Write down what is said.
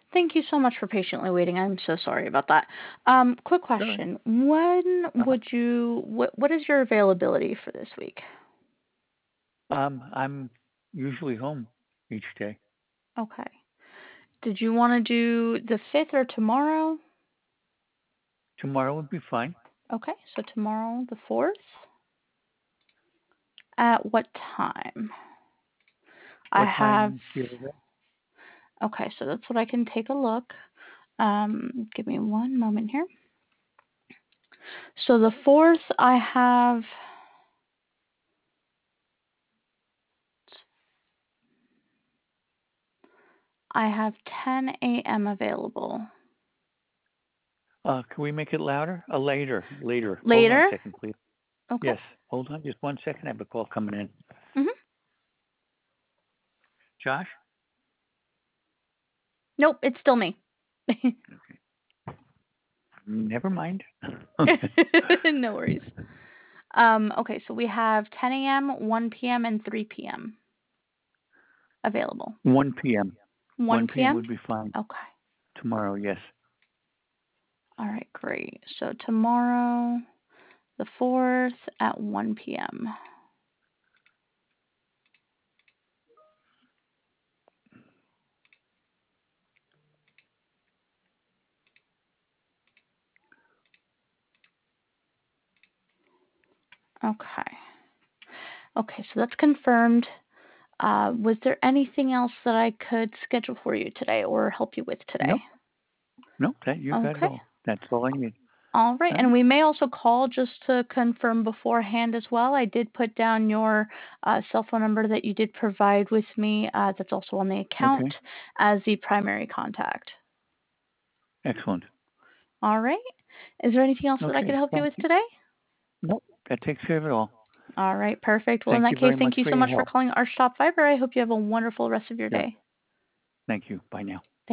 Thank you so much for patiently waiting. I'm so sorry about that. Quick All right. question. When Uh-huh. would you, what is your availability for this week? I'm usually home each day. Okay. Did you want to do the 5th or tomorrow? Tomorrow would be fine. Okay, so tomorrow, the 4th. At what time? I What have, time do you have? okay, so that's what I can take a look. Give me one moment here. So the 4th, I have 10 a.m. available. Can we make it louder? Later. Hold on a Later? second, please. Okay. Yes, hold on just one second. I have a call coming in. Mhm. Josh? Nope, it's still me. Never mind. Okay. No worries. Okay, so we have 10 a.m., 1 p.m., and 3 p.m. available. 1 p.m. 1 1 p.m. p.m.? would be fine. Okay. Tomorrow, yes. All right, great. So tomorrow, the 4th at 1 p.m. Okay. Okay, so that's confirmed. Was there anything else that I could schedule for you today or help you with today? No, no, that you got it Okay. all. That's all I need. All right. All And right. we may also call just to confirm beforehand as well. I did put down your cell phone number that you did provide with me, that's also on the account, Okay. as the primary contact. Excellent. All right. Is there anything else that I could Okay. help you Thank with you. today? Nope. That takes care of it all. All right. Perfect. Well, in Thank that you case, very much thank you for so your much for help. calling our Shop Fiber. I hope you have a wonderful rest of your Sure. day. Thank you. Bye now.